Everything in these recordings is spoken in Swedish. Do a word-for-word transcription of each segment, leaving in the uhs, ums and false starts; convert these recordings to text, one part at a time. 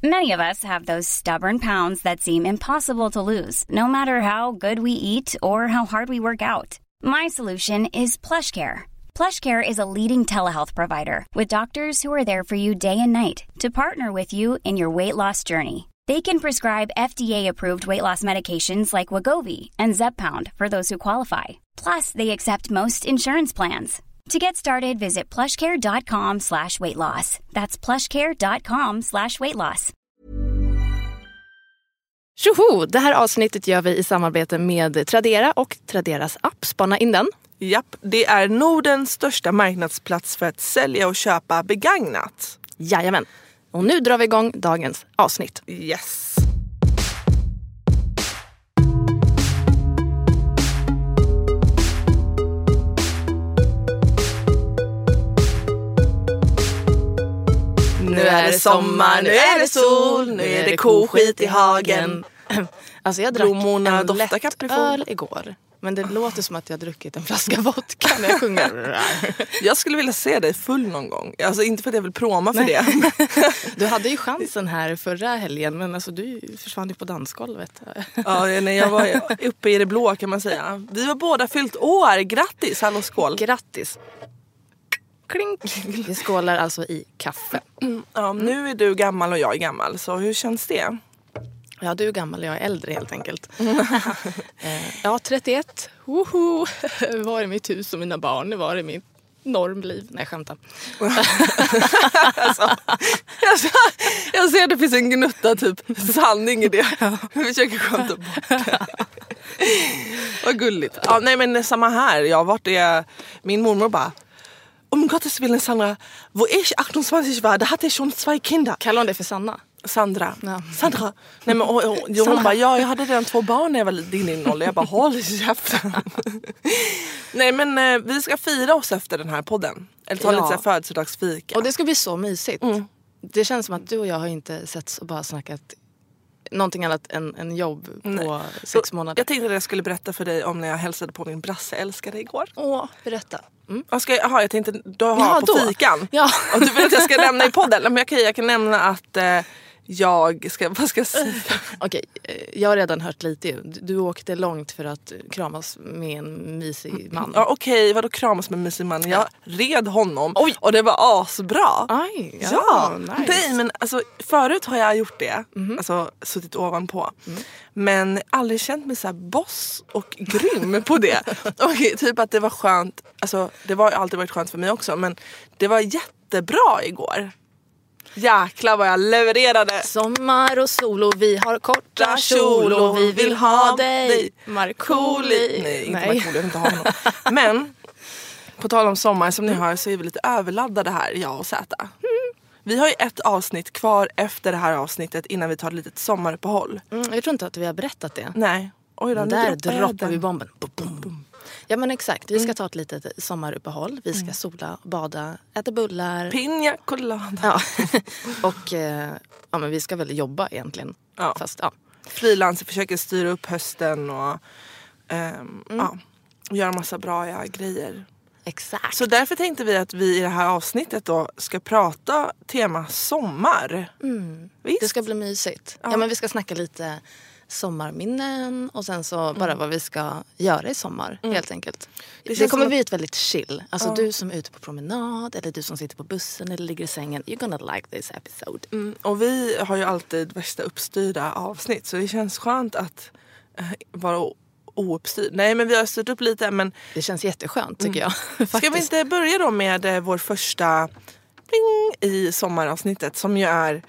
Many of us have those stubborn pounds that seem impossible to lose, no matter how good we eat or how hard we work out. My solution is PlushCare. PlushCare is a leading telehealth provider with doctors who are there for you day and night to partner with you in your weight loss journey. They can prescribe F D A-approved weight loss medications like Wegovy and Zepbound for those who qualify. Plus, they accept most insurance plans. To get started, visit plushcare.com slash weight loss. That's plushcare.com slash weight loss. Tjoho! Det här avsnittet gör vi i samarbete med Tradera och Traderas app. Spana in den. Japp, det är Nordens största marknadsplats för att sälja och köpa begagnat. Jajamän. Och nu drar vi igång dagens avsnitt. Yes. Nu är det sommar, nu är det sol, nu är det koskit i hagen. Alltså jag drack Blommorna en doftar lätt kaprifol. öl igår. Men det låter som att jag druckit en flaska vodka när jag sjunger. Jag skulle vilja se dig full någon gång. Alltså inte för att jag vill proma för det. Du hade ju chansen här förra helgen, men alltså du försvann ju på dansgolvet. Ja, nej, jag var uppe i det blå kan man säga. Vi var båda fyllt år. Grattis, hallå skål. Grattis. Klink. Vi skålar alltså i kaffe. Ja, nu är du gammal och jag är gammal. Så hur känns det? Ja, du är gammal och jag är äldre helt enkelt. Ja, trettioett. Woho! Var är mitt hus och mina barn? Var är mitt normliv? Nej, skämta. alltså, alltså, jag ser att det finns en gnutta typ sanning i det. Jag försöker skämta bort det. Vad gulligt. Ja, nej men samma här. Jag har varit det. Min mormor bara, om Gottes willen Sandra, wo ich achtundzwanzig war, da hatte ich schon zwei Kinder. Kallar hon det för Sanna? Sandra. Ja. Sandra. Nej, men, och, och, och, hon bara, ja, jag hade redan två barn när jag var din din ålder. Jag bara, håll käften. Nej, men eh, vi ska fira oss efter den här podden. Eller ta Ja. lite så här födelsedagsfika. Och det ska bli så mysigt. Mm. Det känns som att du och jag har inte setts och bara snackat någonting annat än, än jobb på Nej. sex Så, månader. jag tänkte att jag skulle berätta för dig om när jag hälsade på min brasseälskare igår. Åh, berätta. Mm. Jag ska, aha, jag tänkte du har Ja, på då. fikan. Ja. Och du vill att jag ska nämna i podden. Men jag kan, jag kan nämna att eh, jag ska, vad ska jag säga? Okej, eh, jag har redan hört lite ju. Du, du åkte långt för att kramas med en mysig man. Ja, okej, okay, vadå kramas med mysig man? Jag red honom. Oj. Och det var asbra. Aj, ja, Ja, nice. nej, men alltså, förut har jag gjort det. Mhm. Alltså suttit ovanpå. Men aldrig känt mig så här boss och grym på det. Och typ att det var skönt. Alltså det har alltid varit skönt för mig också. Men det var jättebra igår. Jäklar vad jag levererade. Sommar och sol och vi har korta kjol och vi vill ha dig. Markoolio. Nej, inte Markoolio, jag vill inte ha honom. Men på tal om sommar, som ni hör så är vi lite överladdade här, jag och Zäta. Vi har ju ett avsnitt kvar efter det här avsnittet innan vi tar ett litet sommaruppehåll. Mm, jag tror inte att vi har berättat det. Nej. Oj, Men då, där nu droppar jag droppar den. vi bomben. Bum, bum, bum. Ja men exakt, vi ska ta ett litet sommaruppehåll. Vi ska sola, bada, äta bullar. Pina colada. Ja. Och eh, ja, men vi ska väl jobba egentligen. Ja. Fast ja. Frilanser försöker styra upp hösten och ehm, ja, göra massa bra ja, grejer. Exakt. Så därför tänkte vi att vi i det här avsnittet då ska prata tema sommar. Mm. Visst? Det ska bli mysigt. Ja. Ja. men vi ska snacka lite sommarminnen och sen så bara vad vi ska göra i sommar helt enkelt. Det Det, känns kommer som bli ett väldigt chill. Alltså Ja. du som är ute på promenad eller du som sitter på bussen eller ligger i sängen. You're gonna like this episode. Mm, och vi har ju alltid värsta uppstyrda avsnitt så det känns skönt att eh, vara o- ouppstyrd. Nej men vi har styrt upp lite men Det känns jätteskönt tycker jag. ska Faktiskt. vi inte börja då med eh, vår första pling i sommaravsnittet som ju är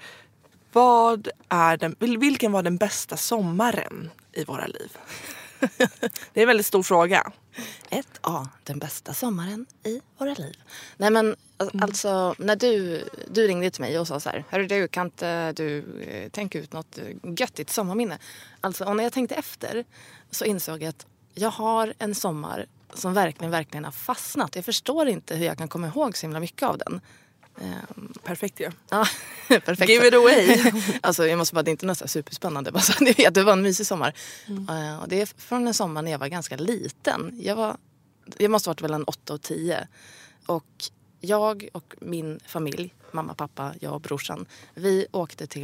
vad är den, vil- vilken var den bästa sommaren i våra liv? Det är en väldigt stor fråga. Ett A, den bästa sommaren i våra liv. Nej men al- alltså när du, du ringde till mig och sa så här, hörru du, kan inte du eh, tänka ut något eh, göttigt sommarminne? Alltså och när jag tänkte efter så insåg jag att jag har en sommar som verkligen, verkligen har fastnat. Jag förstår inte hur jag kan komma ihåg så himla mycket av den. Ehm, Perfekt ju. ja, perfekt. Give it away. Alltså jag måste bara, det är inte nästan superspännande. Bara så att ni vet, det var en mysig sommar. Eh, och det är från en sommar när jag var ganska liten. Jag var, jag måste ha varit väl en åtta och tio. Och jag och min familj, mamma, pappa, jag och brorsan, vi åkte till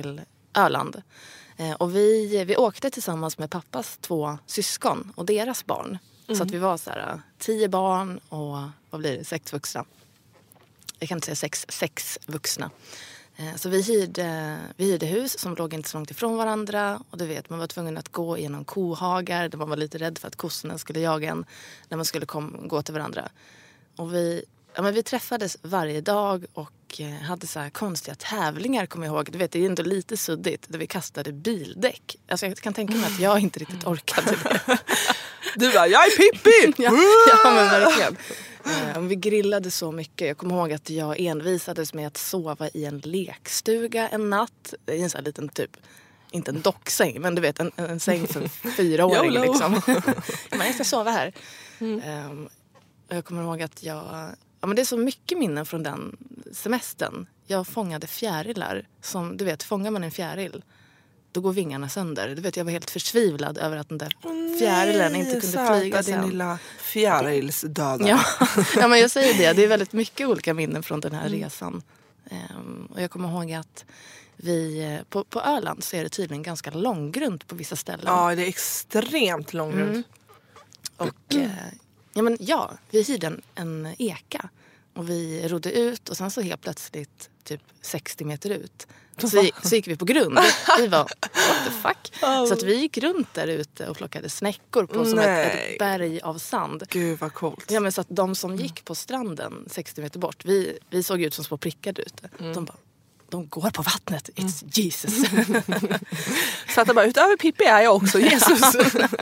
Öland. Eh, och vi, vi åkte tillsammans med pappas två syskon och deras barn. Mm. Så att vi var så här, tio barn och vad blir det, sex vuxna. Jag kan inte säga sex, sex vuxna. Eh, så vi hyrde, vi hyrde hus som låg inte så långt ifrån varandra. Och du vet, man var tvungen att gå genom kohagar där man var lite rädd för att kossorna skulle jaga en när man skulle kom, gå till varandra. Och vi, ja, men vi träffades varje dag och hade så här konstiga tävlingar, kommer jag ihåg. Du vet, det är ändå lite suddigt där vi kastade bildäck. Alltså jag kan tänka mig att jag inte riktigt orkade det. Du bara, jag är Pippi! ja, ja, men verkligen. Uh, vi grillade så mycket. Jag kommer ihåg att jag envisades med att sova i en lekstuga en natt. I en sån här liten typ, inte en docksäng, men du vet en, en säng för fyraåring liksom. Men jag ska sova här. Mm. Um, jag kommer ihåg att jag... Ja, men det är så mycket minnen från den semestern. Jag fångade fjärilar. Som, du vet, fångar man en fjäril, då går vingarna sönder. Du vet, jag var helt försvivlad över att den där oh, fjärilen inte kunde flyga sen. Din lilla fjärilsdöda. Ja. ja, men jag säger det. Det är väldigt mycket olika minnen från den här mm. resan. Um, och jag kommer ihåg att vi, på, på Öland så är det tydligen ganska långgrunt på vissa ställen. Ja, det är extremt långgrunt. Mm. Och... Mm. Eh, Ja, men ja, vi hyrde en, en eka och vi rodde ut och sen så helt plötsligt typ sextio meter ut så, vi, så gick vi på grund. Vi var, what the fuck? Oh. Så att vi gick runt där ute och plockade snäckor på som ett, ett berg av sand. Gud vad coolt. Ja, men så att de som gick på stranden sextio meter bort, vi, vi såg ut som små prickar där ute. Mm. De bara, de går på vattnet, it's mm. Jesus. Så att det bara, utöver Pippi är jag också Jesus.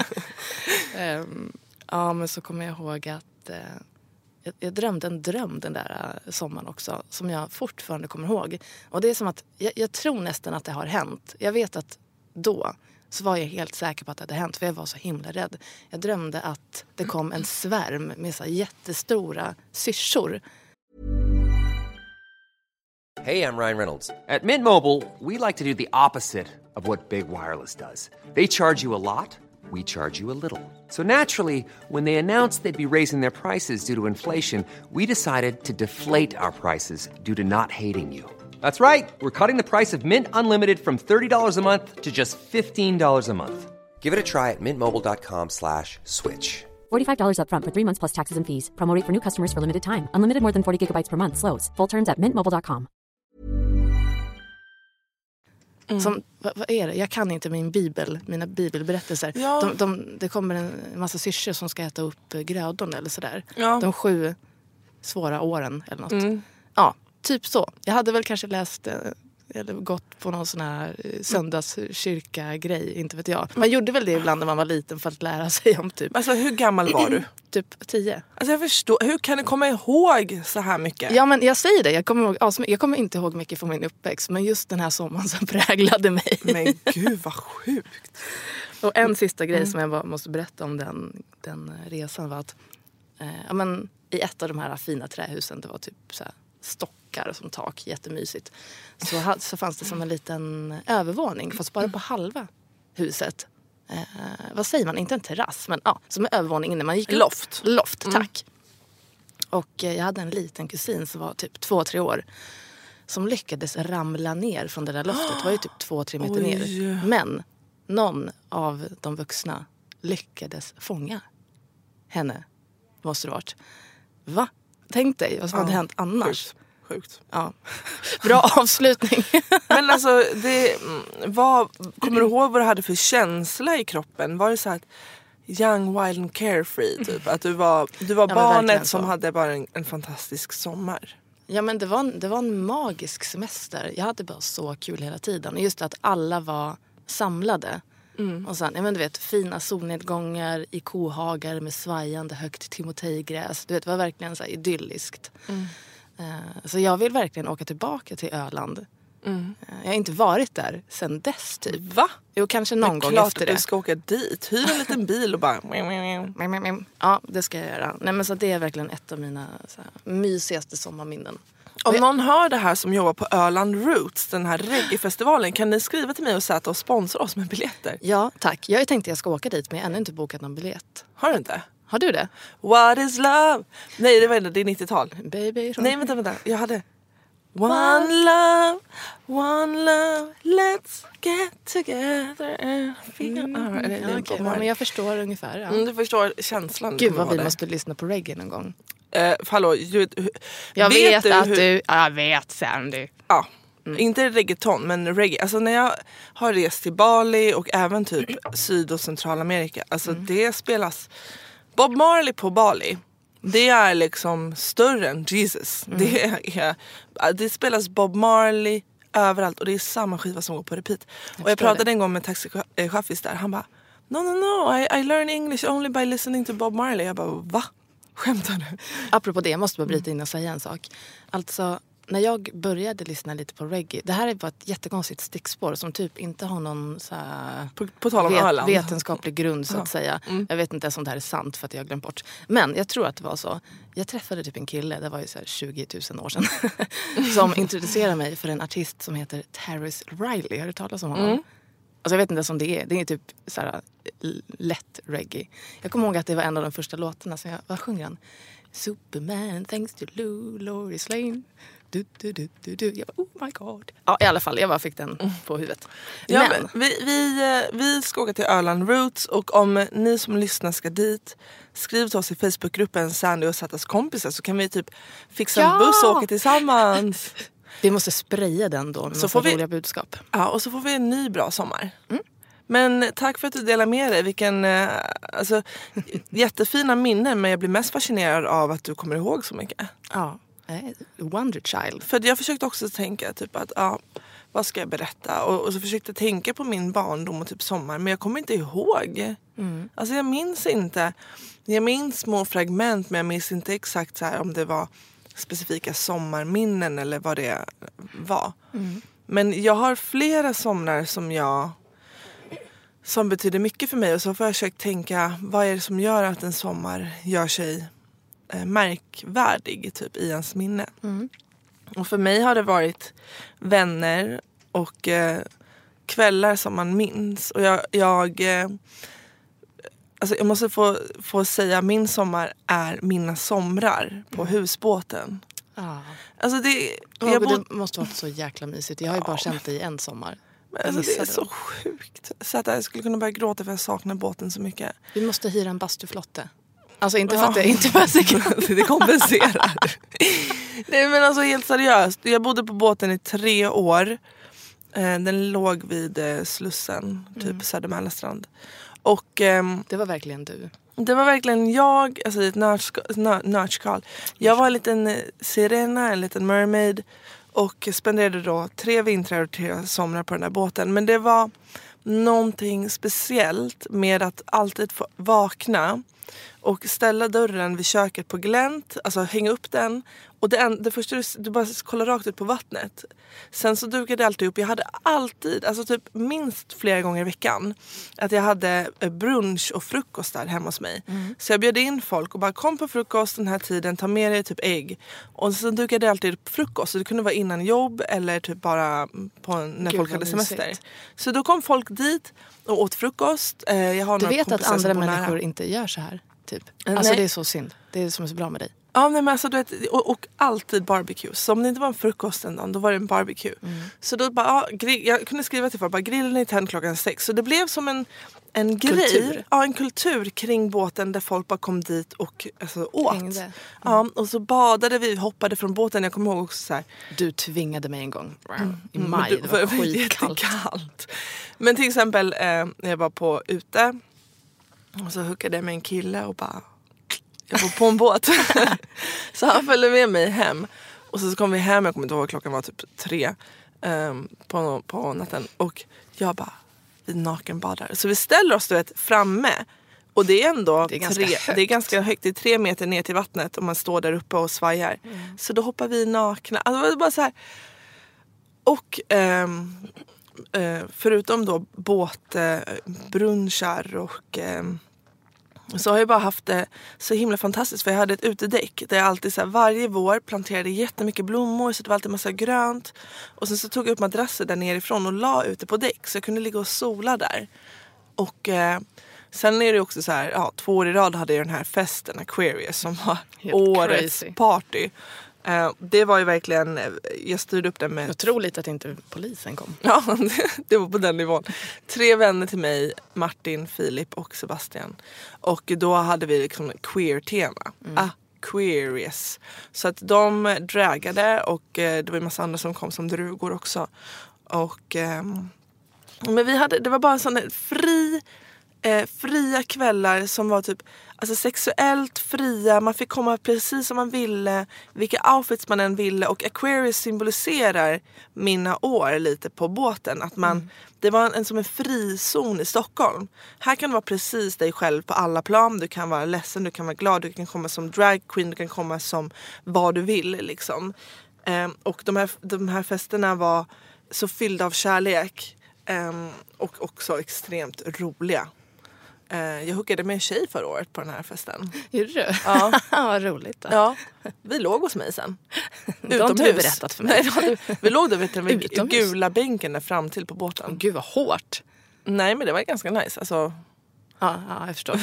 um, Ja, men så kommer jag ihåg att eh, jag, jag drömde en dröm den där eh, sommaren också. Som jag fortfarande kommer ihåg. Och det är som att, jag, jag tror nästan att det har hänt. Jag vet att då så var jag helt säker på att det hade hänt. För jag var så himla rädd. Jag drömde att det kom en svärm med så jättestora syrsor. Hey, I'm Ryan Reynolds. At Mint Mobile, we like to do the opposite of what Big Wireless does. They charge you a lot. We charge you a little. So naturally, when they announced they'd be raising their prices due to inflation, we decided to deflate our prices due to not hating you. That's right. We're cutting the price of Mint Unlimited from thirty dollars a month to just fifteen dollars a month. Give it a try at mintmobile.com slash switch. forty-five dollars up front for three months plus taxes and fees. Promo rate for new customers for limited time. Unlimited more than forty gigabytes per month. Slows full terms at mint mobile dot com. Mm. Som, vad, vad är det? Jag kan inte min bibel, mina bibelberättelser. Ja. De, de, det kommer en massa syrsor som ska äta upp grödorna eller sådär. Ja. De sju svåra åren eller något. Mm. Ja, typ så. Jag hade väl kanske läst eller gått på någon sån här söndagskyrka-grej, inte vet jag. Man gjorde väl det ibland när man var liten för att lära sig om typ... Alltså hur gammal var du? Typ tio. Alltså jag förstår, hur kan du komma ihåg så här mycket? Ja, men jag säger det, jag kommer, ihåg, alltså, jag kommer inte ihåg mycket från min uppväxt, men just den här sommaren som präglade mig. Men gud vad sjukt. Och en sista grej mm. som jag bara måste berätta om den, den resan var att eh, ja, men, i ett av de här fina trähusen, det var typ så här stockar som tak, jättemysigt. Så, så fanns det som en liten övervåning, fast bara på halva huset. Eh, vad säger man? Inte en terrass, men ja, som en övervåning innan man gick upp. Loft. Loft, tack. Mm. Och eh, jag hade en liten kusin som var typ två, tre år. Som lyckades ramla ner från det där loftet. Det var ju typ två, tre meter Oj. ner. Men någon av de vuxna lyckades fånga henne. Måste det varit. Va? Tänk dig vad som ja, hade hänt annars. Sjukt. Sjukt. Ja. Bra avslutning. Men alltså, det, vad, kommer du ihåg vad du hade för känsla i kroppen? Var det så att young, wild and carefree typ? Att du var, du var ja, barnet som hade bara en, en fantastisk sommar? Ja, men det var, en, det var en magisk semester. Jag hade bara så kul hela tiden. Just att alla var samlade. Mm. Och sen, ja, men du vet, fina solnedgångar i kohagar med svajande högt timotejgräs. Du vet, det var verkligen så här idylliskt. Mm. Uh, så jag vill verkligen åka tillbaka till Öland. Mm. Uh, jag har inte varit där sedan dess typ. Va? Jo, kanske någon men gång klart efter det. Du ska åka dit. Hyr en liten bil och bara... Ja, det ska jag göra. Nej, men så det är verkligen ett av mina så här, mysigaste sommarminnen. Om någon hör det här som jobbar på Öland Roots, den här reggae-festivalen, kan ni skriva till mig och säga att de sponsrar oss med biljetter? Ja, tack. Jag tänkte att jag ska åka dit, men jag har ännu inte bokat någon biljett. Har du inte? Har du det? What is love? Nej, det var inte, det är nittiotal. Baby. Nej, vänta, vänta. Jag hade... One love, one love, let's get together and feel... Mm, mm, det, det okay, men jag förstår ungefär. Ja. Mm, du förstår känslan. Gud vad vi det. måste lyssna på reggae någon gång. Uh, hallå, du, jag vet, vet du att hur... du... Jag vet, Sandy. Ja, mm. inte reggaeton, men reggae. Alltså när jag har rest till Bali och även typ Syd- och Centralamerika. Alltså mm. det spelas... Bob Marley på Bali... Det är liksom större än Jesus. Mm. Det, är, det spelas Bob Marley överallt och det är samma skiva som går på repeat. Jag och jag pratade det. en gång med taxichaffis där. Han bara, no, no, no, I, I learn English only by listening to Bob Marley. Jag bara, va? Skämtar du? Apropå det, jag måste bara bryta in och säga en sak. Alltså, när jag började lyssna lite på reggae, det här är bara ett jättekonstigt stickspår som typ inte har någon så här på, på tal om vet, vetenskaplig grund så att ja. säga. Mm. Jag vet inte ens om det här är sant för att jag har glömt bort. Men jag tror att det var så. Jag träffade typ en kille, det var ju så här tjugo tusen år sedan, som introducerade mig för en artist som heter Terrence Riley. Har du talat om honom? Mm. Alltså jag vet inte ens om det är. Det är typ så här lätt reggae. Jag kommer ihåg att det var en av de första låtarna som jag, vad sjunger han? Superman, thanks to Lou, Loris Lane. Du, du, du, du, du. Jag bara, oh my god. Ja, i alla fall, jag bara fick den på huvudet. Ja, men, men vi, vi, vi ska åka till Öland Roots och om ni som lyssnar ska dit, skriv till oss i Facebookgruppen Sandy och Sattas kompisar så kan vi typ fixa ja! en buss och åka tillsammans. Vi måste spraya den då med så får vi, roliga budskap. Ja, och så får vi en ny bra sommar. Mm. Men tack för att du delar med dig. Vilken, alltså, jättefina minnen, men jag blir mest fascinerad av att du kommer ihåg så mycket. Ja. Wonder Child. För jag försökte också tänka typ att ja, vad ska jag berätta och, och så försökte jag tänka på min barndom och typ sommar, men jag kommer inte ihåg. Mm. Alltså jag minns inte. Jag minns små fragment, men jag minns inte exakt så här om det var specifika sommarminnen eller vad det var. Mm. Men jag har flera somrar som jag som betyder mycket för mig och så får jag försökt tänka vad är det som gör att en sommar gör sig märkvärdig typ i ens minne. Mm. Och för mig har det varit vänner och eh, kvällar som man minns. Och jag, jag, eh, alltså jag måste få, få säga min sommar är mina somrar på mm. husbåten. Ah. Alltså det, oh, jag bod- det måste vara så jäkla mysigt. Jag har ju bara känt det i en sommar. Men alltså det är så dem. sjukt. Så att jag skulle kunna börja gråta för jag saknar båten så mycket. Vi måste hyra en bastuflotte. Alltså inte för att det inte för att det kompenserar. Nej men alltså helt seriöst. Jag bodde på båten i tre år. Den låg vid Slussen, typ mm. Södermälarstrand. Och um, det var verkligen du. Det var verkligen jag, alltså ett nördskal. Jag var en liten sirena, en liten mermaid. Och spenderade då tre vintrar och tre somrar på den där båten. Men det var någonting speciellt med att alltid få vakna och ställa dörren vid köket på glänt, alltså hänga upp den. Och det, det första du, du bara kollar rakt ut på vattnet. Sen så dukade jag alltid upp. Jag hade alltid, alltså typ minst flera gånger i veckan, att jag hade brunch och frukost där hemma hos mig. Mm. Så jag bjöd in folk och bara kom på frukost den här tiden, ta med dig typ ägg. Och sen dukade jag alltid upp frukost. Så det kunde vara innan jobb eller typ bara på, när Gud, folk hade semester. Mysigt. Så då kom folk dit och åt frukost. Jag har du vet att andra människor nära. Inte gör så här? Typ. Alltså det är så synd. Det är det som är så bra med dig. Ja, nej, men alltså, du vet, och, och alltid barbecue. Så om det inte var en frukost en dag, då var det en barbecue. Mm. Så då bara, ja, grill, jag kunde skriva till folk, bara grillen är tänd klockan sex. Så det blev som en, en grej, kultur. Ja, en kultur kring båten där folk bara kom dit och alltså, åt. Mm. Ja, och så badade vi, hoppade från båten. Jag kommer ihåg också så här. Du tvingade mig en gång mm. i maj, du, det var skitkallt. Kallt. Men till exempel, eh, när jag var på ute och så hookade jag med en kille och bara... Jag var på en båt. Så han följde med mig hem. Och så kom vi hem, jag kommer inte ihåg, klockan var typ tre um, på, på natten. Och jag bara, vi nakenbadar. Så vi ställer oss, du vet, framme. Och det är ändå det är tre, det är ganska högt. Det är tre meter ner till vattnet och man står där uppe och svajar. Mm. Så då hoppar vi nakna. Alltså det var bara så här. Och um, uh, förutom då båtbrunchar uh, och... Um, så har jag bara haft det så himla fantastiskt. För jag hade ett utedäck där jag alltid så här, varje vår planterade jättemycket blommor. Så det var alltid massa grönt. Och sen så tog jag upp madrasser där nerifrån och la ute på däck. Så jag kunde ligga och sola där. Och eh, sen är det också så här, ja, två år i rad hade jag den här festen Aquarius som var Helt årets crazy. Party. Uh, det var ju verkligen, jag styrde upp det med... Otroligt att inte polisen kom. Ja, det var på den nivån. Tre vänner till mig, Martin, Filip och Sebastian. Och då hade vi liksom queer-tema. Mm. Aquarius. Så att de dragade och eh, det var en massa andra som kom som drugor också. Och eh, men vi hade, det var bara en sån fri eh, fria kvällar som var typ alltså sexuellt fria, man fick komma precis som man ville, vilka outfits man än ville, och Aquarius symboliserar mina år lite på båten, att man mm. det var en, en som en frizon i Stockholm. Här kan du vara precis dig själv på alla plan, du kan vara ledsen, du kan vara glad, du kan komma som drag queen, du kan komma som vad du vill liksom. Um, och de här, de här festerna var så fyllda av kärlek um, och också extremt roliga. Uh, jag hookade med en tjej förra året på den här festen. Gjorde du? Ja. Vad roligt då. Ja, vi låg hos mig sen. Det har inte du berättat för mig. Nej, vi låg där vid den gula bänken där fram till på båten. Oh, gud vad hårt. Nej, men det var ganska nice. Alltså... Ja, ja, jag förstår.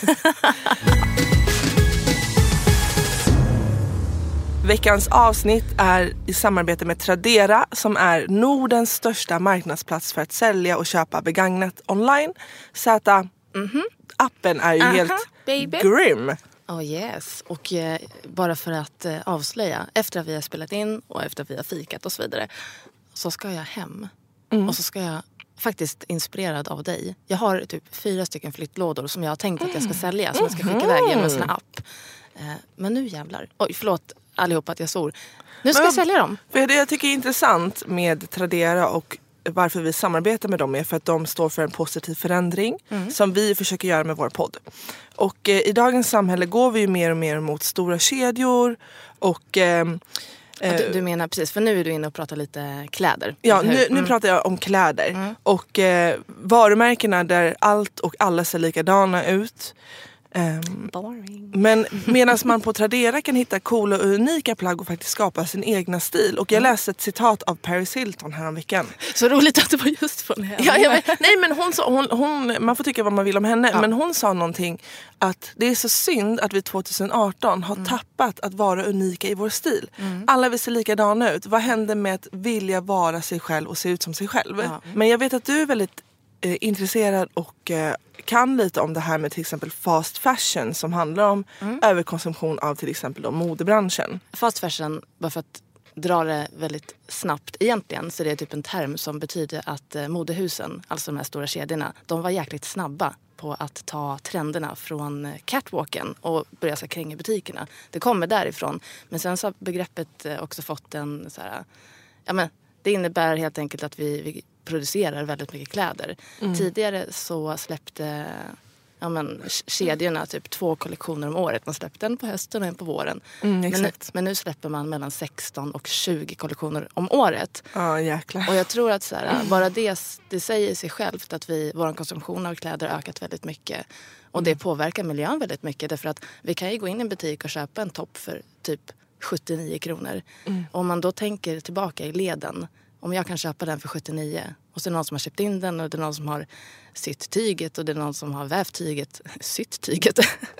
Veckans avsnitt är i samarbete med Tradera, som är Nordens största marknadsplats för att sälja och köpa begagnat online. Z, mm-hmm. appen är ju uh-huh, helt baby. grym. Oh yes, och eh, bara för att eh, avslöja, efter att vi har spelat in och efter att vi har fikat och så vidare, så ska jag hem. Mm. Och så ska jag, faktiskt inspirerad av dig, jag har typ fyra stycken flyttlådor som jag har tänkt att jag ska sälja, som jag ska skicka iväg genom en sån här app. Eh, men nu jävlar, oj förlåt allihopa att jag svor. Nu ska men, jag sälja dem. För det jag tycker är intressant med Tradera och varför vi samarbetar med dem är för att de står för en positiv förändring mm. som vi försöker göra med vår podd. Och eh, i dagens samhälle går vi ju mer och mer mot stora kedjor och... Eh, du, du menar precis, för nu är du inne och pratar lite kläder. Ja, nu, nu mm. pratar jag om kläder. Mm. Och eh, varumärkena där allt och alla ser likadana ut. Um, men medan man på Tradera kan hitta coola och unika plagg och faktiskt skapa sin egna stil. Och jag mm. läste ett citat av Paris Hilton här om veckan. Så roligt att det var just från henne. Ja, jag vet, nej men hon, sa, hon, hon man får tycka vad man vill om henne, ja. Men hon sa någonting att det är så synd att vi tjugo arton har mm. tappat att vara unika i vår stil. Mm. Alla vill se likadana ut. Vad händer med att vilja vara sig själv och se ut som sig själv? Ja. Men jag vet att du är väldigt eh, intresserad och eh, kan lite om det här med till exempel fast fashion som handlar om mm. överkonsumtion av till exempel då modebranschen. Fast fashion, bara för att dra det väldigt snabbt egentligen, så det är typ en term som betyder att eh, modehusen, alltså de här stora kedjorna, de var jäkligt snabba på att ta trenderna från catwalken och börja så kränga butikerna. Det kommer därifrån. Men sen så har begreppet också fått en så här, ja men det innebär helt enkelt att vi, vi producerar väldigt mycket kläder. Mm. Tidigare så släppte ja men, kedjorna typ två kollektioner om året. Man släppte en på hösten och en på våren. Mm, men, nu, men nu släpper man mellan sexton och tjugo kollektioner om året. Ja, jäklar. Och jag tror att så här, bara det, det säger sig självt att vi, vår konsumtion av kläder har ökat väldigt mycket. Och det påverkar miljön väldigt mycket. Därför att vi kan ju gå in i en butik och köpa en topp för typ sjuttionio kronor. Mm. Och om man då tänker tillbaka i leden, om jag kan köpa den för sjuttionio och så är det någon som har köpt in den och det är någon som har sytt tyget och det är någon som har vävt tyget, sytt tyget.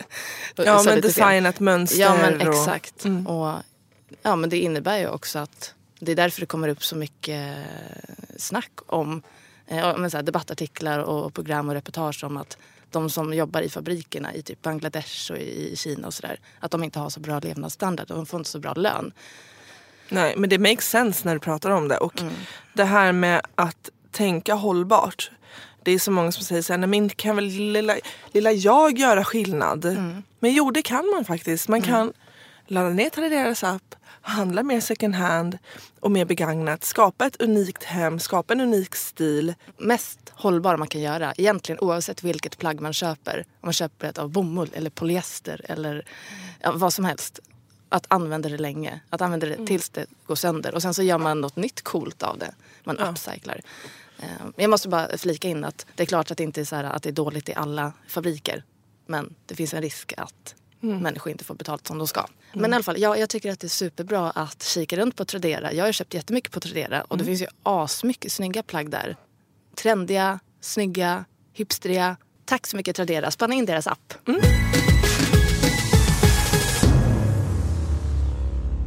Ja, men designat fel. Mönster. Ja, men och... exakt. Mm. Och ja, men det innebär ju också att det är därför det kommer upp så mycket snack om eh, men så här, debattartiklar och program och reportage om att de som jobbar i fabrikerna i typ Bangladesh och i Kina och sådär, att de inte har så bra levnadsstandard och de får inte så bra lön. Nej, men det makes sense när du pratar om det. Och mm. det här med att tänka hållbart. Det är så många som säger så här, nej men kan väl lilla, lilla jag göra skillnad? Mm. Men jo, det kan man faktiskt. Man mm. kan ladda ner Traderas app, handla mer second hand och mer begagnat. Skapa ett unikt hem, skapa en unik stil. Mest hållbara man kan göra, egentligen oavsett vilket plagg man köper. Om man köper ett av bomull eller polyester eller ja, vad som helst. Att använda det länge. Att använda det tills det går sönder. Och sen så gör man något nytt coolt av det. Man ja. upcyclar. Jag måste bara flika in att det är klart att det inte är så här, att det är dåligt i alla fabriker. Men det finns en risk att mm. människor inte får betalt som de ska. Mm. Men i alla fall, ja, jag tycker att det är superbra att kika runt på Tradera. Jag har köpt jättemycket på Tradera. Och mm. det finns ju asmycket snygga plagg där. Trendiga, snygga, hipstriga. Tack så mycket Tradera. Spanna in deras app. Mm.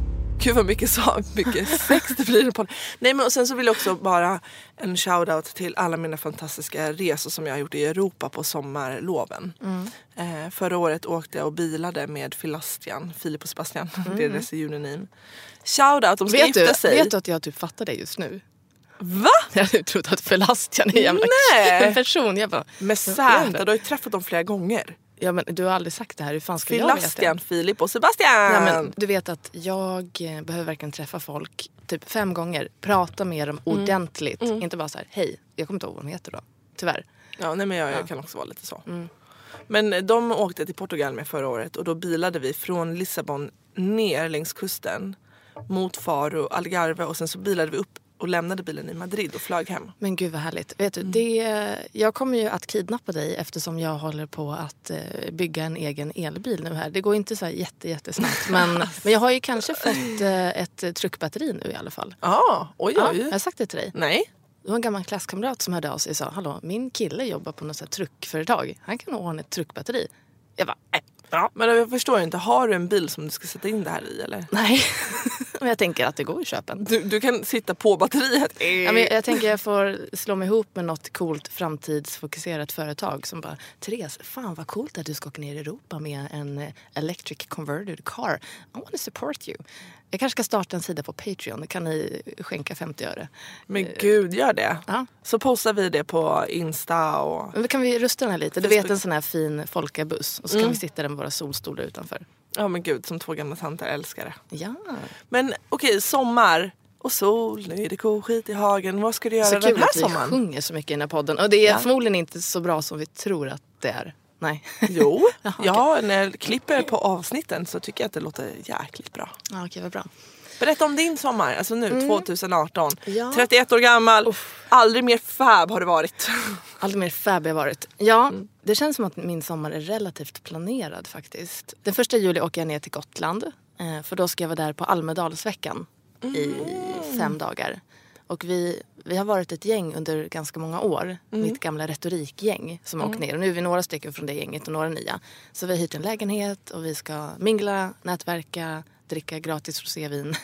Gud vad mycket, så, mycket sex det blir på. Nej, men och sen så vill jag också bara en shoutout till alla mina fantastiska resor som jag har gjort i Europa på sommarloven. Mm. Eh, förra året åkte jag och bilade med Filastian, Filip och Sebastian, mm. deras reunion. Shoutout, de ska vet gifta du, sig. Vet du att jag typ fattar det just nu? Va? Jag hade trott att Filastian är en jävla Nej. person. Jag bara, med Zäta, du har ju träffat dem flera gånger. Ja, men du har aldrig sagt det här. Hur fan ska Filastian, jag veta? Filip och Sebastian. Ja, men du vet att jag behöver verkligen träffa folk typ fem gånger. Prata med dem mm. ordentligt. Mm. Inte bara så här, hej, jag kommer inte ihåg vad de heter då. Tyvärr. Ja, nej, men jag, jag ja. kan också vara lite så. Mm. Men de åkte till Portugal med förra året. Och då bilade vi från Lissabon ner längs kusten mot Faro, Algarve. Och sen så bilade vi upp och lämnade bilen i Madrid och flög hem. Men gud vad härligt. Vet du, det, jag kommer ju att kidnappa dig eftersom jag håller på att eh, bygga en egen elbil nu här. Det går inte så här jätte, jättesnabbt. Men, men jag har ju kanske fått eh, ett truckbatteri nu i alla fall. Ah, oj, oj. Ja, jag har sagt det till dig. Nej. Det var en gammal klasskamrat som hörde av sig och sa, hallå, min kille jobbar på något så här truckföretag. Han kan nog ordna ett truckbatteri. Jag bara, äh. Ja, men jag förstår inte, har du en bil som du ska sätta in det här i eller? Nej, men jag tänker att det går i köpen. Du, du kan sitta på batteriet. Ja, men jag tänker jag får slå mig ihop med något coolt framtidsfokuserat företag som bara, Therese, fan vad coolt att du ska åka ner i Europa med en electric converted car. I want to support you. Jag kanske ska starta en sida på Patreon. Kan ni skänka femtio öre? Men gud, gör det. Ja. Så postar vi det på Insta och... Men kan vi rusta den här lite? Du vet en sån här fin folkabuss. Och så mm. kan vi sitta där med våra solstolar utanför. Ja men gud, som två gamla tanter älskar det. Ja. Men okej, okay, sommar och sol, nu är det koskit i hagen. Vad ska du göra så den här sommaren? Så kul att vi sjunger så mycket i den här podden. Och det är ja. förmodligen inte så bra som vi tror att det är. Nej. Jo, Jaha, ja, okay. När jag klipper på avsnitten så tycker jag att det låter jäkligt bra. Ja, okej, okay, vad bra. Berätta om din sommar, alltså nu, mm. tjugo arton. Ja. trettioett år gammal, Uff. aldrig mer fab har det varit. Aldrig mer fab har jag varit. Ja, mm. det känns som att min sommar är relativt planerad faktiskt. Den första juli åker jag ner till Gotland. För då ska jag vara där på Almedalsveckan mm. i fem dagar. Och vi, vi har varit ett gäng under ganska många år. Mm. Mitt gamla retorikgäng som mm. åkt ner. Och nu är vi några stycken från det gänget och några nya. Så vi har hyrt en lägenhet och vi ska mingla, nätverka, dricka gratis rosévin.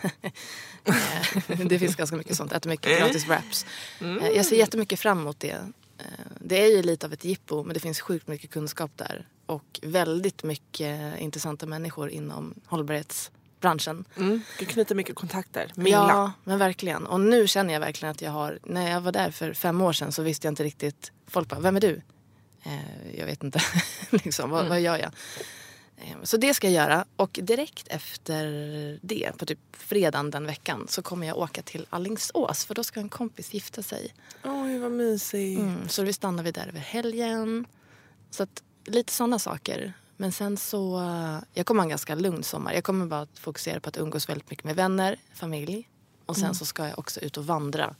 Det finns ganska mycket sånt. Äta mycket gratis wraps. Mm. Jag ser jättemycket fram emot det. Det är ju lite av ett jippo, men det finns sjukt mycket kunskap där. Och väldigt mycket intressanta människor inom hållbarhetsbranschen. Mm. Du knyter mycket kontakter. Mingla. Ja, men verkligen. Och nu känner jag verkligen att jag har... När jag var där för fem år sedan så visste jag inte riktigt... Folk bara, vem är du? Eh, jag vet inte. liksom, vad, mm. vad gör jag? Så det ska jag göra. Och direkt efter det, på typ fredagen den veckan, så kommer jag åka till Alingsås. För då ska en kompis gifta sig. Oj, vad mysigt. Mm, så vi stannar vi där över helgen. Så att, lite sådana saker. Men sen så, jag kommer ha en ganska lugn sommar. Jag kommer bara att fokusera på att umgås väldigt mycket med vänner, familj. Och sen mm. så ska jag också ut och vandra.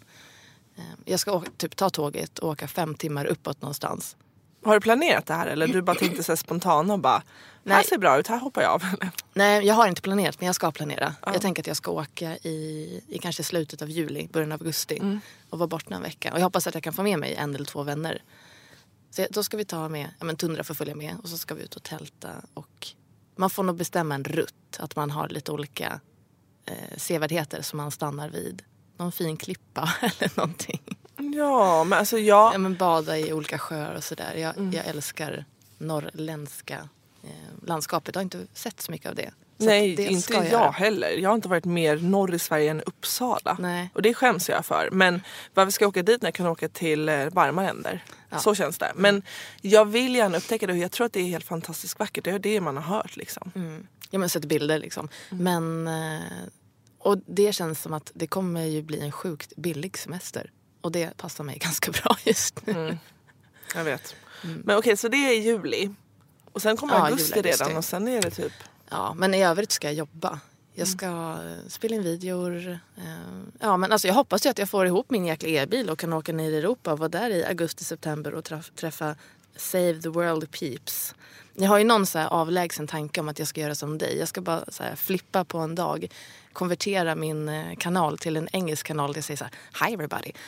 Jag ska åka, typ ta tåget och åka fem timmar uppåt någonstans. Har du planerat det här eller du bara tänkte så spontant och bara, det här ser bra ut, här hoppar jag av? Nej, jag har inte planerat men jag ska planera. Ja. Jag tänker att jag ska åka i, i kanske slutet av juli, början av augusti mm. och vara borta en vecka. Och jag hoppas att jag kan få med mig en eller två vänner. Så då ska vi ta med, ja men Tundra får följa med och så ska vi ut och tälta. Och man får nog bestämma en rutt, att man har lite olika eh, sevärdheter som man stannar vid. Någon fin klippa eller någonting. Ja, men alltså jag... Ja, men bada i olika sjöar och sådär. Jag, mm. jag älskar norrländska eh, landskapet. Jag har inte sett så mycket av det. Så Nej, det inte jag, jag heller. Jag har inte varit mer norr i Sverige än Uppsala. Nej. Och det skäms jag för. Men varför ska jag åka dit när jag kan åka till eh, varma länder? Ja. Så känns det. Men mm. jag vill gärna upptäcka det. Och jag tror att det är helt fantastiskt vackert. Det är det man har hört liksom. Mm. Ja, men sett bilder liksom. Mm. Men... Eh, och det känns som att det kommer ju bli en sjukt billig semester. Och det passar mig ganska bra just nu. Mm. Jag vet. Mm. Men okej, så det är juli. Och sen kommer ja, augusti juli, redan. Och sen är det typ... Ja, men i övrigt ska jag jobba. Jag ska mm. spela in videor. Ja, men alltså jag hoppas ju att jag får ihop min jäkla e-bil och kan åka ner i Europa och vara där i augusti, september och träffa, träffa Save the World Peeps. Jag har ju någon så här avlägsen tanke om att jag ska göra som dig. Jag ska bara så här flippa på en dag. Konvertera min kanal till en engelsk kanal där jag säger så här, hi everybody.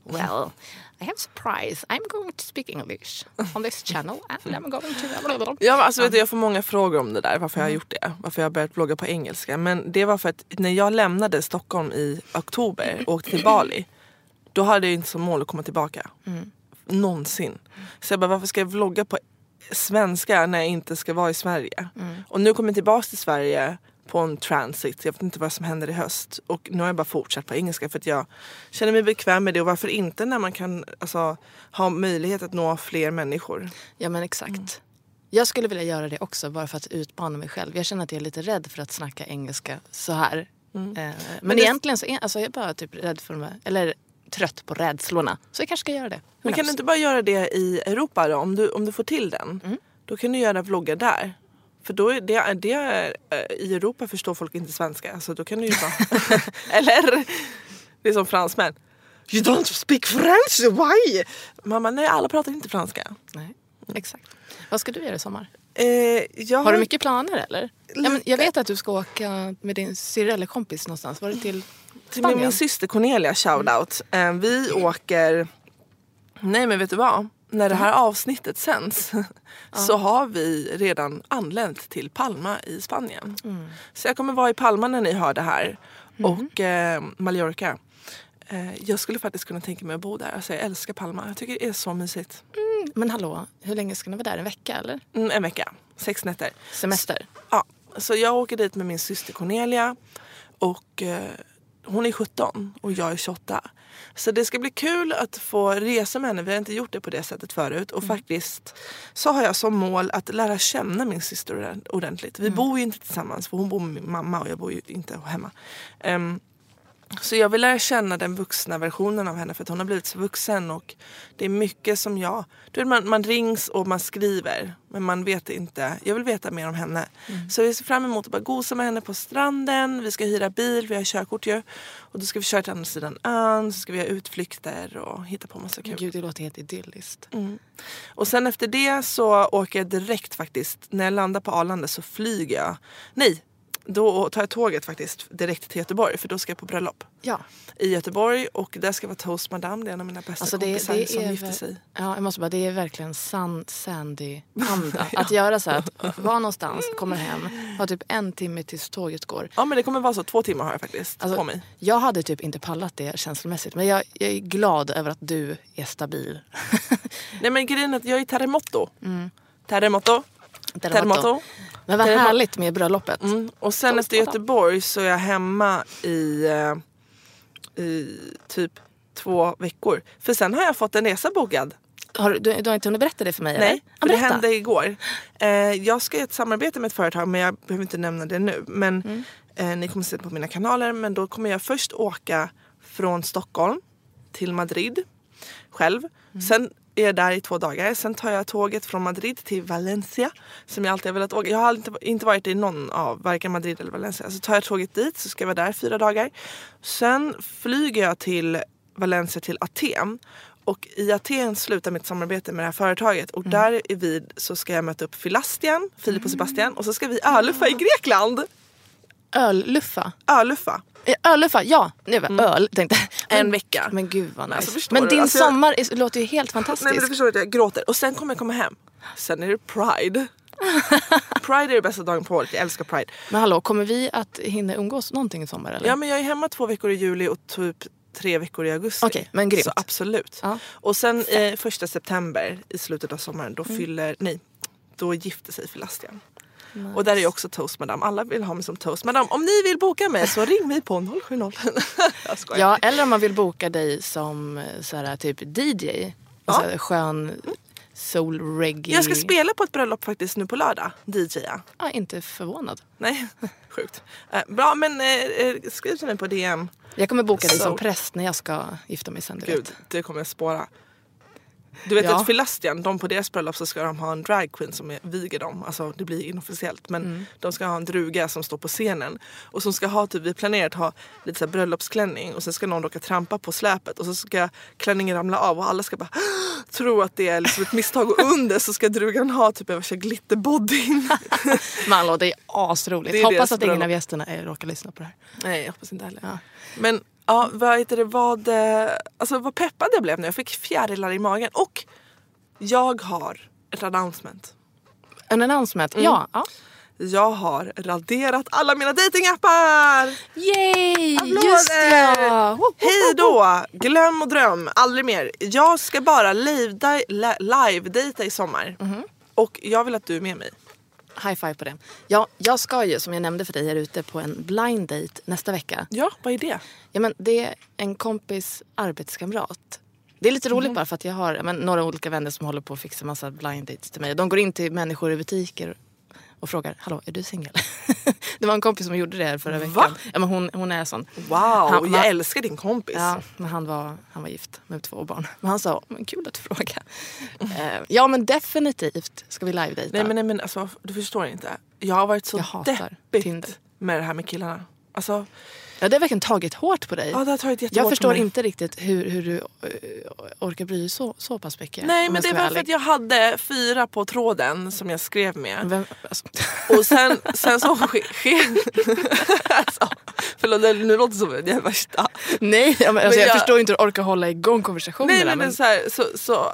Well, I have a surprise. I'm going to speak English on this channel and I'm going to... Ja, alltså, vet du, jag får många frågor om det där, varför jag har gjort det. Varför jag har börjat blogga på engelska. Men det var för att när jag lämnade Stockholm i oktober och åkte till Bali, då hade jag inte som mål att komma tillbaka. Mm. Någonsin. Så jag bara, varför ska jag vlogga på svenska när jag inte ska vara i Sverige? Mm. Och nu kommer jag tillbaka till Sverige på en transit. Jag vet inte vad som händer i höst. Och nu har jag bara fortsatt på engelska för att jag känner mig bekväm med det. Och varför inte när man kan alltså, ha möjlighet att nå fler människor? Ja, men exakt. Mm. Jag skulle vilja göra det också bara för att utmana mig själv. Jag känner att jag är lite rädd för att snacka engelska så här. Mm. Eh, men, men det... egentligen så är alltså, jag är bara typ rädd för mig. Eller trött på rädslorna. Så jag kanske ska göra det. Men kan du inte bara göra det i Europa då? Om du, om du får till den. Mm. Då kan du göra vloggar där. För då är det, det är, i Europa förstår folk inte svenska. Så då kan du ju bara... Eller, det är som fransmän. You don't speak French, why? Mamma, nej, alla pratar inte franska. Nej, exakt. Vad ska du göra i sommar? Eh, jag har... har du mycket planer eller? Ja, men jag vet att du ska åka med din syrra eller kompis någonstans. Var det till Spanien? Till min syster Cornelia, shoutout. Mm. Eh, vi åker... Nej, men vet du vad? När det här avsnittet sänds ja. så har vi redan anlänt till Palma i Spanien. Mm. Så jag kommer vara i Palma när ni hör det här. Mm. Och eh, Mallorca. Eh, jag skulle faktiskt kunna tänka mig att bo där. Alltså jag älskar Palma. Jag tycker det är så mysigt. Mm. Men hallå, hur länge ska ni vara där? En vecka eller? Mm, en vecka. Sex nätter. Semester? Så, ja. Så jag åker dit med min syster Cornelia. Och... Eh, hon är sjutton och jag är tjugoåtta. Så det ska bli kul att få resa med henne. Vi har inte gjort det på det sättet förut. Och mm. faktiskt så har jag som mål att lära känna min syster ordentligt. Vi mm. bor ju inte tillsammans för hon bor med min mamma och jag bor ju inte hemma. Um, så jag vill lära känna den vuxna versionen av henne för att hon har blivit så vuxen och det är mycket som jag... Du vet, man, man rings och man skriver men man vet inte. Jag vill veta mer om henne. Mm. Så vi ser fram emot att bara gosa med henne på stranden. Vi ska hyra bil, vi har körkort ju. Och då ska vi köra till andra sidan ön. Så ska vi ha utflykter och hitta på massa kul. Gud, det låter helt idylliskt. Mm. Och sen efter det så åker jag direkt faktiskt. När jag landar på Arlanda så flyger jag. Nej! Då tar jag tåget faktiskt direkt till Göteborg. För då ska jag på bröllop. Ja. I Göteborg. Och där ska vara toast madame. Det är en av mina bästa alltså det, kompisar det som är, gifter sig. Ja, jag måste bara. Det är verkligen san, Sandy-anda. ja. Att göra så att vara någonstans, kommer hem. Ha typ en timme tills tåget går. Ja, men det kommer vara så. Två timmar har jag faktiskt alltså, på mig. Jag hade typ inte pallat det känslomässigt. Men jag, jag är glad över att du är stabil. Nej, men grejen är att jag är terremoto. Mm. Terremoto. Terremoto. Terremoto. Men vad härligt med bröllopet. Mm. Och sen efter Göteborg så är jag hemma i, uh, i typ två veckor. För sen har jag fått en resa bokad. Har du, du har inte hunnit berätta det för mig? Nej, eller? för det hände igår. Uh, jag ska göra ett samarbete med ett företag men jag behöver inte nämna det nu. Men mm. uh, ni kommer se det på mina kanaler. Men då kommer jag först åka från Stockholm till Madrid själv. Mm. Sen är jag där i två dagar. Sen tar jag tåget från Madrid till Valencia. Som jag alltid har velat åka. Jag har inte, inte varit i någon av varken Madrid eller Valencia. Så tar jag tåget dit så ska jag vara där fyra dagar. Sen flyger jag till Valencia till Aten. Och i Aten slutar mitt samarbete med det här företaget. Och mm. där i vid så ska jag möta upp Filastian, Filip och Sebastian. Och så ska vi öluffa i Grekland. Ölluffa? Öluffa. Öluffa, ja. Nu var mm. öl, tänkte men, en vecka. Men gud vad nice. Alltså, men din alltså, sommar är, låter ju helt fantastisk. Nej, men du förstår att jag gråter. Och sen kommer jag komma hem. Sen är det Pride. Pride är det bästa dagen på året. Jag älskar Pride. Men hallå, kommer vi att hinna umgås någonting i sommar eller? Ja, men jag är hemma två veckor i juli och typ tre veckor i augusti. Okej, okay, men grymt. Så absolut. Ja. Och sen eh, första september i slutet av sommaren då mm. fyller, nej, då gifter sig Filastian. Nice. Och där är också toast madame. Alla vill ha mig som toast madame. Om ni vill boka mig så ring mig på noll sju noll. Jag skojar. Ja, eller om man vill boka dig som såhär, typ D J. Ja. Såhär, skön soul reggae. Jag ska spela på ett bröllop faktiskt nu på lördag. D J. Ja, inte förvånad. Nej, sjukt. Eh, bra, men eh, skriv till mig på D M. Jag kommer boka dig so. som präst när jag ska gifta mig sen. Gud, det kommer jag spåra. Du vet ja. att Filastian, de på deras bröllop så ska de ha en drag queen som är, viger dem. Alltså det blir inofficiellt. Men mm. de ska ha en druga som står på scenen. Och som ska ha, typ vi planerat ha lite så här bröllopsklänning. Och sen ska någon råka trampa på släpet. Och så ska klänningen ramla av. Och alla ska bara tro att det är liksom ett misstag. Och under så ska drugan ha typ en värsta glitterbody. Manlå, det är asroligt. Det är hoppas att ingen av gästerna är råkar lyssna på det här. Nej, jag hoppas inte heller. Ja. Men Ja, vad heter det, vad, eh, alltså vad peppad jag blev när jag fick fjärilar i magen. Och jag har ett announcement. En announcement, mm. ja. ja. Jag har raderat alla mina datingappar. Yay! Applåder! Just ja! Hej då! Glöm och dröm, aldrig mer. Jag ska bara live-data i sommar. Mm-hmm. Och jag vill att du är med mig. High five på det. Ja, jag ska ju, som jag nämnde för dig här ute, på en blind date nästa vecka. Ja, vad är det? Ja, men det är en kompis arbetskamrat. Det är lite roligt mm. bara för att jag har men, några olika vänner som håller på att fixa massa blind dates till mig. De går in till människor i butiker och frågar, hallå, är du singel? Det var en kompis som gjorde det här förra veckan. Va? Ja, men hon, hon är sån. Wow, han, jag man, älskar din kompis. Ja, men han var, han var gift med två barn. Men han sa, men kul att du frågar. Mm. Uh, ja, men definitivt ska vi live-data. Nej, men, nej, men alltså, du förstår inte. Jag har varit så deppigt Tinder. med det här med killarna. Alltså... Ja, det har verkligen tagit hårt på dig. Ja, det har tagit jättehårt. Jag förstår inte riktigt hur, hur du orkar bry dig så, så pass mycket. Nej, men det var för att jag hade fyra på tråden som jag skrev med. Vem, alltså. Och sen, sen så sker... alltså, förlåt, nu låter det som att jag är värsta. Nej, alltså, men jag, jag förstår inte hur du orkar hålla igång konversationerna. Nej, men, men... Så, här, så, så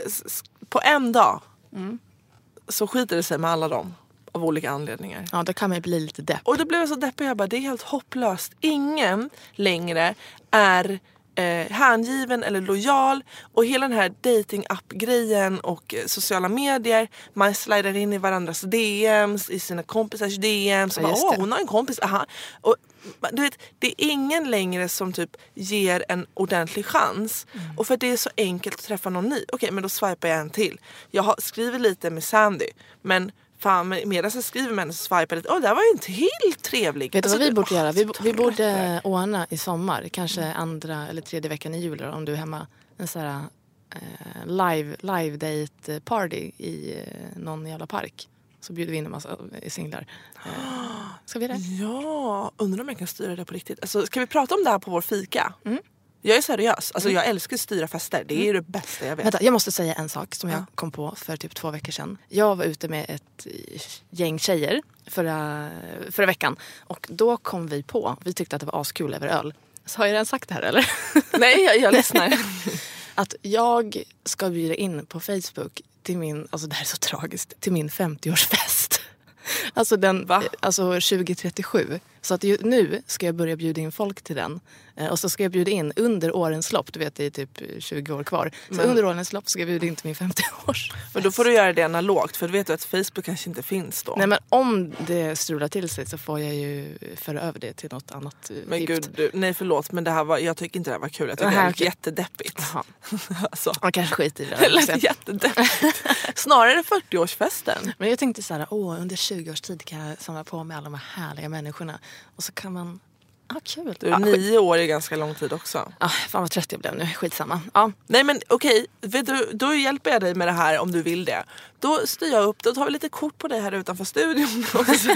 på en dag mm. så skiter det sig med alla dem. Av olika anledningar. Ja, då kan man ju bli lite depp. Och då blev jag så deppig. Jag bara, det är helt hopplöst. Ingen längre är eh, hängiven eller lojal. Och hela den här dating-app-grejen och eh, sociala medier. Man slidar in i varandras D Ms, i sina kompisars D Ms. Ja, åh, hon har en kompis. Aha. Och du vet, det är ingen längre som typ ger en ordentlig chans. Mm. Och för att det är så enkelt att träffa någon ny. Okej, men då swipar jag en till. Jag har, skriver lite med Sandy. Men fan, medan jag skriver med henne så swipar lite. Åh, det här var ju inte helt trevligt. Vet du alltså, vad vi borde åh, göra? Vi, vi borde ordna i sommar. Kanske mm. andra eller tredje veckan i juli. Om du är hemma. En sån här eh, live, live date party i eh, någon jävla park. Så bjuder vi in en massa singlar. Eh, ska vi det? Ja, undrar om jag kan styra det på riktigt. Alltså, ska vi prata om det här på vår fika? Mm. Jag är seriös. Alltså, mm. jag älskar att styra fester. Det är ju det bästa jag vet. Vänta, jag måste säga en sak som ja. jag kom på för typ två veckor sedan. Jag var ute med ett gäng tjejer förra, förra veckan. Och då kom vi på, vi tyckte att det var askul över öl. Så har jag redan sagt det här, eller? Nej, jag, jag lyssnar. Att jag ska bjuda in på Facebook till min, alltså det här är så tragiskt, till min femtioårsfest. Alltså, den, alltså tjugo trettiosju. Så att ju, nu ska jag börja bjuda in folk till den. Eh, och så ska jag bjuda in under årens lopp. Du vet, det är typ tjugo år kvar. Så Men, under årens lopp ska jag bjuda in till min femtioårs. För då får du göra det analogt. För du vet att Facebook kanske inte finns då. Nej, men om det strular till sig så får jag ju föra över det till något annat. Men gift. gud, du, nej förlåt. Men det här var, jag tycker inte det här var kul. Jag tycker det, här, det var okay. jättedeppigt. alltså. Man kanske skiter i det. Eller jättedeppigt. Snarare fyrtioårsfesten. Men jag tänkte så här, åh, under tjugo års tid kan jag samla på med alla de här härliga människorna. Och så kan man... Ah, kul. Du, ah, nio skit. år är ganska lång tid också. Ah, fan vad trött jag blev nu. Skitsamma. Ah. Nej men okej, vet du, då hjälper jag dig med det här om du vill det. Då styr jag upp, då tar vi lite kort på dig här utanför studion.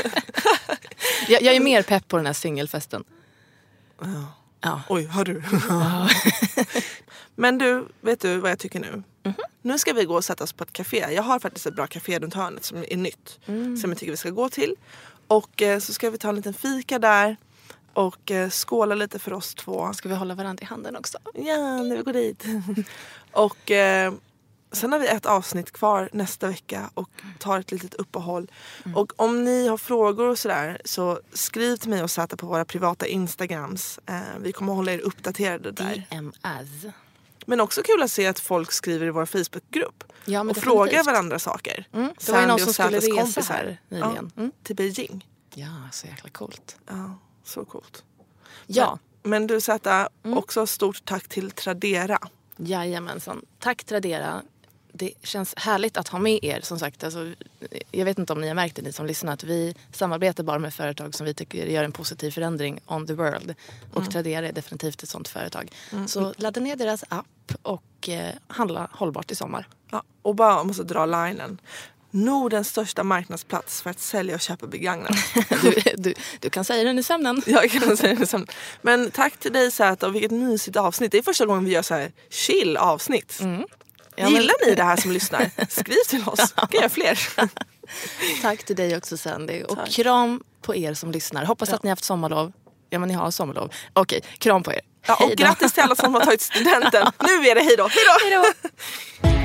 jag, jag är mer pepp på den här singelfesten. Ja. Ja. Oj, hör du? Men du, vet du vad jag tycker nu? Mm-hmm. Nu ska vi gå och sätta oss på ett café. Jag har faktiskt ett bra café runt hörnet som är nytt. Mm. Som jag tycker vi ska gå till. Och eh, så ska vi ta en liten fika där. Och eh, skåla lite för oss två. Ska vi hålla varandra i handen också? Ja, när vi går dit. och eh, sen har vi ett avsnitt kvar nästa vecka. Och tar ett litet uppehåll. Mm. Och om ni har frågor och sådär. Så skriv till mig och sätta på våra privata Instagrams. Eh, vi kommer hålla er uppdaterade där. D M S. Men också kul att se att folk skriver i vår Facebookgrupp. Ja, och frågar varandra saker. Mm. Det var ju någon som skulle resa här nyligen. Ja, mm. till Beijing. Ja, så jäkla coolt. Ja, så coolt. Ja. Men, men du Zäta, mm. också stort tack till Tradera. Jajamensan. Tack Tradera. Det känns härligt att ha med er, som sagt. Alltså, jag vet inte om ni har märkt det, ni som lyssnar, att vi samarbetar bara med företag som vi tycker gör en positiv förändring on the world. Och mm. Tradera är definitivt ett sånt företag. Mm. Så ladda ner deras app och eh, handla hållbart i sommar. Ja, och bara måste dra linen. Nordens största marknadsplats för att sälja och köpa begagnat. du, du, du kan säga den i sömnen. Jag kan säga den i sömnen. Men tack till dig Zäta, och vilket mysigt avsnitt. Det är första gången vi gör så här chill avsnitt. Mm. Ja, Gillar men... ni det här som lyssnar? Skriv till oss. Kan jag fler? Tack till dig också Sandy. Och tack. Kram på er som lyssnar. Hoppas ja. att ni har haft sommarlov. Ja, men ni har sommarlov. Okej, kram på er. Ja, och grattis till alla som har tagit studenten. Nu är det hej då. Hej då. Hej då.